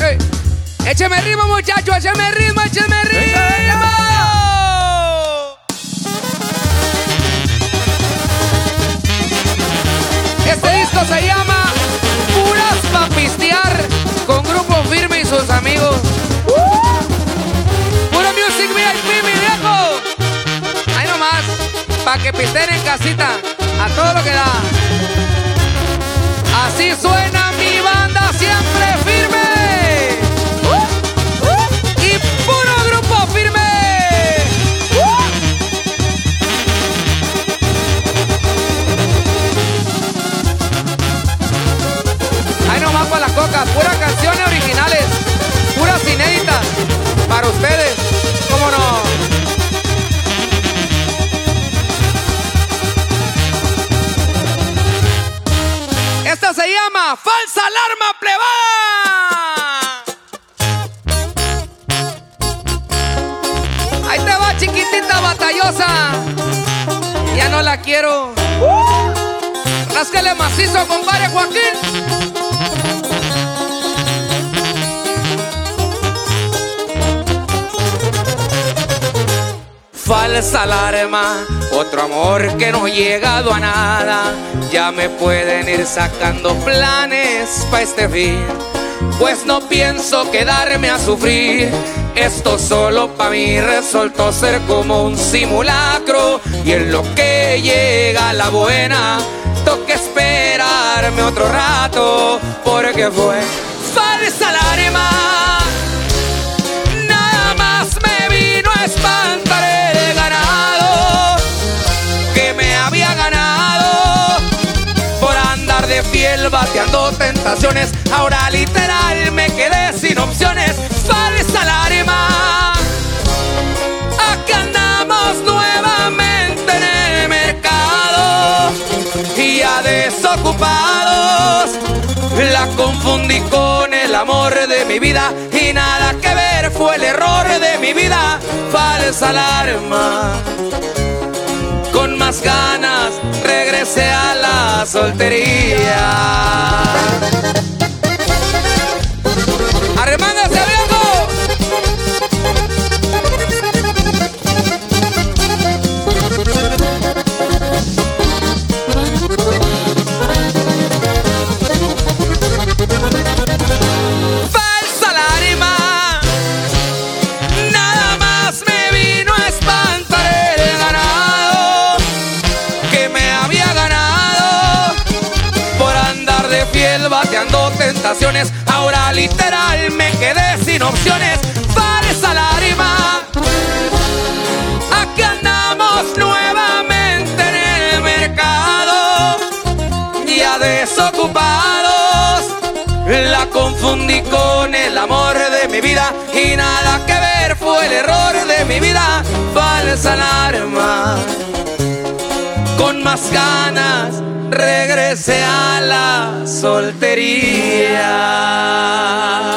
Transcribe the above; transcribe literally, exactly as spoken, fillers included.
Écheme ritmo, muchachos, écheme ritmo, écheme ritmo. Este disco se llama Puras pa' pistear con Grupo Firme y sus amigos. Puro Music V I P, mi viejo. Ahí nomás, pa' que pisteen en casita, a todo lo que da. Así suena mi banda, siempre firme. Y puro Grupo Firme. Ahí nomás para las cocas, puras canciones originales, puras inéditas, para ustedes, ¿cómo no? Esta se llama Falsa Alarma, pleba. Ahí te va, chiquitita batallosa. Ya no la quiero. Ráscale macizo, compadre Joaquín. Falsa alarma, otro amor que no ha llegado a nada. Ya me pueden ir sacando planes pa' este fin, pues no pienso quedarme a sufrir. Esto solo pa' mí resultó ser como un simulacro, y en lo que llega la buena toca esperarme otro rato, porque fue falsa alarma. Nada más me vino a espantar el ganado que me había ganado por andar de fiel bateando tentaciones. Ahora literal me quedé sin opciones. Falsa alarma. Aquí andamos nuevamente en el mercado y ya desocupados. La confundí con el amor de mi vida y nada que ver, fue el error de mi vida. Falsa alarma. Con más ganas regresé a la soltería. ¡Arremángase, viejo! Falsa alarma. Nada más me vino a espantar el ganado que me había ganado por andar de fiel bateando tentaciones. Ahora literal me quedé sin opciones. Falsa alarma. Aquí andamos nuevamente en el mercado ya desocupados. La confundí con el amor de mi vida y nada que ver, fue el error de mi vida. Falsa alarma. Con más ganas regresé a la soltería.